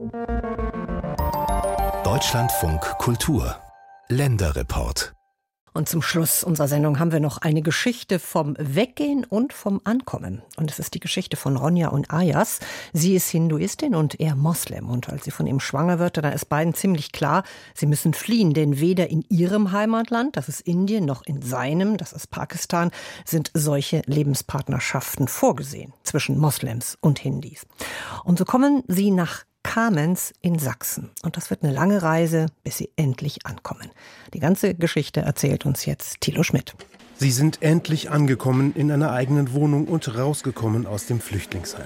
Deutschlandfunk Kultur Länderreport. Und zum Schluss unserer Sendung haben wir noch eine Geschichte vom Weggehen und vom Ankommen. Und es ist die Geschichte von Ronja und Ayaz. Sie ist Hinduistin und er Moslem. Und als sie von ihm schwanger wird, dann ist beiden ziemlich klar, sie müssen fliehen. Denn weder in ihrem Heimatland, das ist Indien, noch in seinem, das ist Pakistan, sind solche Lebenspartnerschaften vorgesehen zwischen Moslems und Hindis. Und so kommen sie nach Kamenz in Sachsen. Und das wird eine lange Reise, bis sie endlich ankommen. Die ganze Geschichte erzählt uns jetzt Thilo Schmidt. Sie sind endlich angekommen in einer eigenen Wohnung und rausgekommen aus dem Flüchtlingsheim.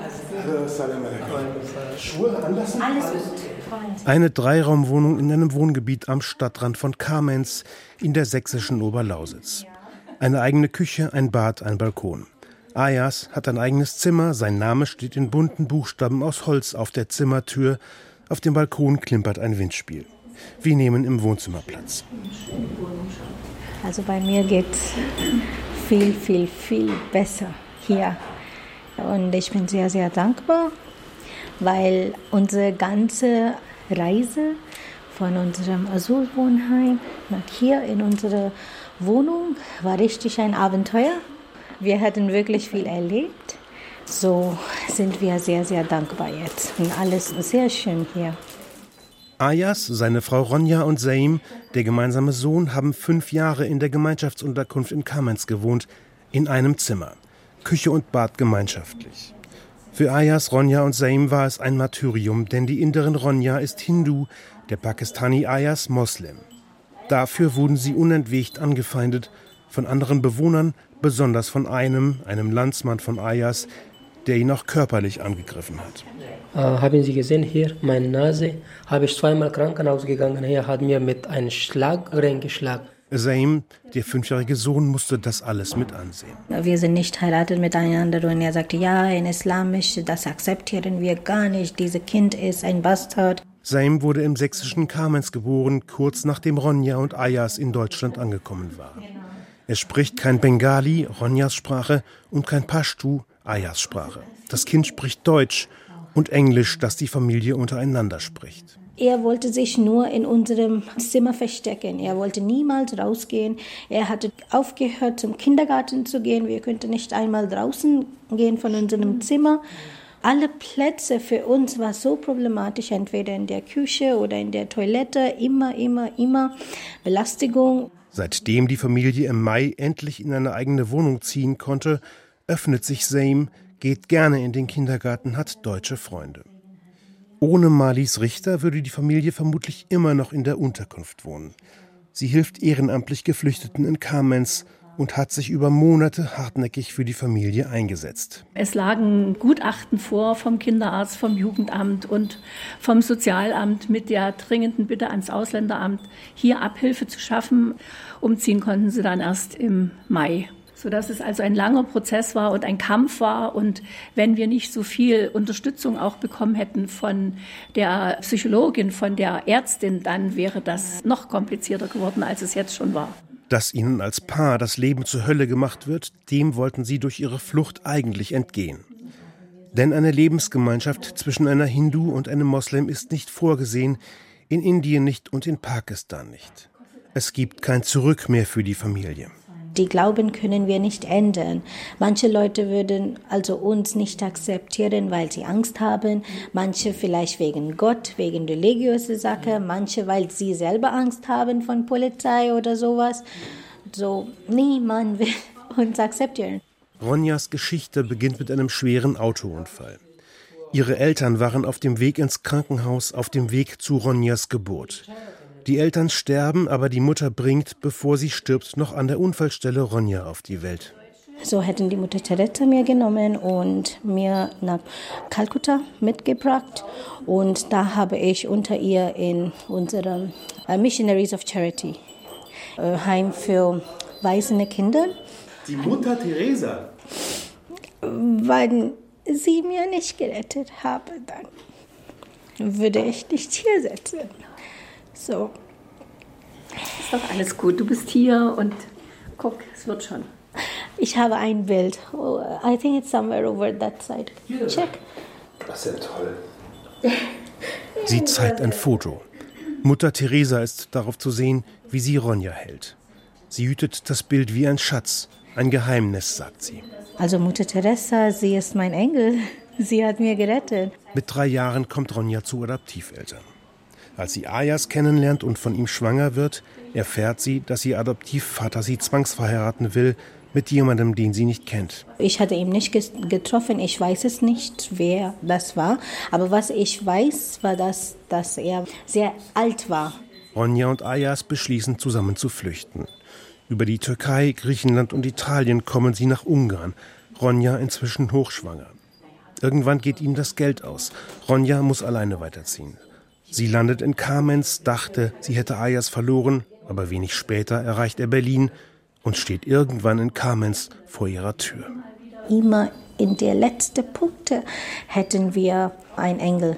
Schuhe anlassen? Eine Dreiraumwohnung in einem Wohngebiet am Stadtrand von Kamenz in der sächsischen Oberlausitz. Eine eigene Küche, ein Bad, ein Balkon. Ayaz hat ein eigenes Zimmer, sein Name steht in bunten Buchstaben aus Holz auf der Zimmertür, auf dem Balkon klimpert ein Windspiel. Wir nehmen im Wohnzimmer Platz. Also bei mir geht's viel besser hier. Und ich bin sehr, sehr dankbar, weil unsere ganze Reise von unserem Asylwohnheim nach hier in unsere Wohnung war richtig ein Abenteuer. Wir hatten wirklich viel erlebt. So sind wir sehr, sehr dankbar jetzt. Und alles sehr schön hier. Ayaz, seine Frau Ronja und Saim, der gemeinsame Sohn, haben 5 Jahre in der Gemeinschaftsunterkunft in Kamenz gewohnt, in einem Zimmer. Küche und Bad gemeinschaftlich. Für Ayaz, Ronja und Saim war es ein Martyrium, denn die Inderin Ronja ist Hindu, der Pakistani Ayaz Moslem. Dafür wurden sie unentwegt angefeindet, von anderen Bewohnern, besonders von einem Landsmann von Ayaz, der ihn auch körperlich angegriffen hat. Haben Sie gesehen, hier, meine Nase, habe ich 2-mal Krankenhaus gegangen. Er hat mir mit einem Schlag reingeschlagen. Saim, der 5-jährige Sohn, musste das alles mit ansehen. Wir sind nicht heiratet miteinander und er sagte, ja, in Islamisch, das akzeptieren wir gar nicht. Dieses Kind ist ein Bastard. Saim wurde im sächsischen Kamenz geboren, kurz nachdem Ronja und Ayaz in Deutschland angekommen waren. Er spricht kein Bengali, Ronjas Sprache, und kein Pashtu, Ayaz Sprache. Das Kind spricht Deutsch und Englisch, das die Familie untereinander spricht. Er wollte sich nur in unserem Zimmer verstecken. Er wollte niemals rausgehen. Er hatte aufgehört, zum Kindergarten zu gehen. Wir könnten nicht einmal draußen gehen von unserem Zimmer. Alle Plätze für uns waren so problematisch, entweder in der Küche oder in der Toilette. Immer Belästigung. Seitdem die Familie im Mai endlich in eine eigene Wohnung ziehen konnte, öffnet sich Saim, geht gerne in den Kindergarten, hat deutsche Freunde. Ohne Marlies Richter würde die Familie vermutlich immer noch in der Unterkunft wohnen. Sie hilft ehrenamtlich Geflüchteten in Kamenz und hat sich über Monate hartnäckig für die Familie eingesetzt. Es lagen Gutachten vor vom Kinderarzt, vom Jugendamt und vom Sozialamt mit der dringenden Bitte ans Ausländeramt, hier Abhilfe zu schaffen. Umziehen konnten sie dann erst im Mai. Sodass es also ein langer Prozess war und ein Kampf war. Und wenn wir nicht so viel Unterstützung auch bekommen hätten von der Psychologin, von der Ärztin, dann wäre das noch komplizierter geworden, als es jetzt schon war. Dass ihnen als Paar das Leben zur Hölle gemacht wird, dem wollten sie durch ihre Flucht eigentlich entgehen. Denn eine Lebensgemeinschaft zwischen einer Hindu und einem Moslem ist nicht vorgesehen, in Indien nicht und in Pakistan nicht. Es gibt kein Zurück mehr für die Familie. Die Glauben können wir nicht ändern. Manche Leute würden also uns nicht akzeptieren, weil sie Angst haben. Manche vielleicht wegen Gott, wegen religiöser Sache. Manche, weil sie selber Angst haben von Polizei oder sowas. So, niemand will uns akzeptieren. Ronjas Geschichte beginnt mit einem schweren Autounfall. Ihre Eltern waren auf dem Weg ins Krankenhaus, auf dem Weg zu Ronjas Geburt. Die Eltern sterben, aber die Mutter bringt, bevor sie stirbt, noch an der Unfallstelle Ronja auf die Welt. So hätten die Mutter Teresa mir genommen und mir nach Kalkutta mitgebracht. Und da habe ich unter ihr in unserem Missionaries of Charity Heim für weisende Kinder. Die Mutter Teresa? Wenn sie mir nicht gerettet habe, dann würde ich nicht hier sitzen. So. Ist doch alles gut. Du bist hier und guck, es wird schon. Ich habe ein Bild. Oh, I think it's somewhere over that side. Check. Das ist ja toll. Sie zeigt ein Foto. Mutter Teresa ist darauf zu sehen, wie sie Ronja hält. Sie hütet das Bild wie ein Schatz, ein Geheimnis, sagt sie. Also Mutter Teresa, sie ist mein Engel. Sie hat mir gerettet. Mit 3 Jahren kommt Ronja zu Adoptiveltern. Als sie Ayas kennenlernt und von ihm schwanger wird, erfährt sie, dass ihr Adoptivvater sie zwangsverheiraten will mit jemandem, den sie nicht kennt. Ich hatte ihn nicht getroffen, ich weiß es nicht, wer das war. Aber was ich weiß, war, dass er sehr alt war. Ronja und Ayas beschließen, zusammen zu flüchten. Über die Türkei, Griechenland und Italien kommen sie nach Ungarn. Ronja inzwischen hochschwanger. Irgendwann geht ihnen das Geld aus. Ronja muss alleine weiterziehen. Sie landet in Kamenz, dachte, sie hätte Ayas verloren, aber wenig später erreicht er Berlin und steht irgendwann in Kamenz vor ihrer Tür. Immer in der letzten Punkte hätten wir einen Engel.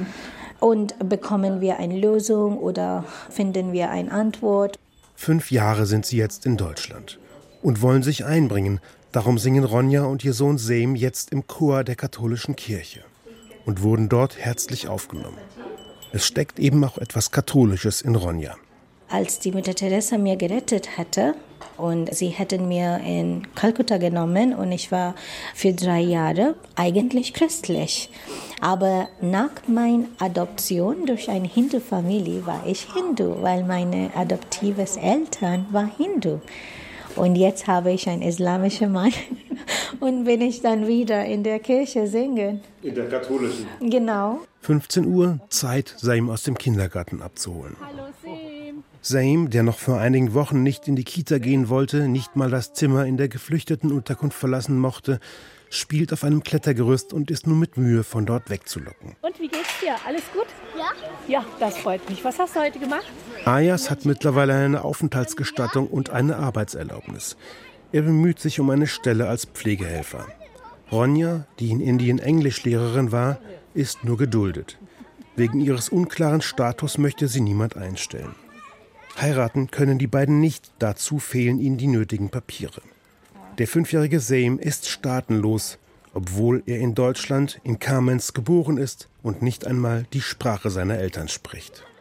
Und bekommen wir eine Lösung oder finden wir eine Antwort? 5 Jahre sind sie jetzt in Deutschland und wollen sich einbringen. Darum singen Ronja und ihr Sohn Seim jetzt im Chor der katholischen Kirche und wurden dort herzlich aufgenommen. Es steckt eben auch etwas Katholisches in Ronja. Als die Mutter Teresa mir gerettet hatte und sie hätten mir in Kalkutta genommen und ich war für 3 Jahre eigentlich christlich. Aber nach meiner Adoption durch eine Hindu-Familie war ich Hindu, weil meine adoptives Eltern waren Hindu. Und jetzt habe ich einen islamischen Mann und bin ich dann wieder in der Kirche singen. In der katholischen? Genau. 15 Uhr, Zeit, Seim aus dem Kindergarten abzuholen. Hallo Seim. Seim, der noch vor einigen Wochen nicht in die Kita gehen wollte, nicht mal das Zimmer in der Geflüchtetenunterkunft verlassen mochte, spielt auf einem Klettergerüst und ist nur mit Mühe von dort wegzulocken. Und wie geht's dir? Alles gut? Ja. Ja, das freut mich. Was hast du heute gemacht? Ayas hat mittlerweile eine Aufenthaltsgestattung und eine Arbeitserlaubnis. Er bemüht sich um eine Stelle als Pflegehelfer. Ronja, die in Indien Englischlehrerin war, ist nur geduldet. Wegen ihres unklaren Status möchte sie niemand einstellen. Heiraten können die beiden nicht, dazu fehlen ihnen die nötigen Papiere. Der 5-jährige Seim ist staatenlos, obwohl er in Deutschland, in Kamenz, geboren ist und nicht einmal die Sprache seiner Eltern spricht.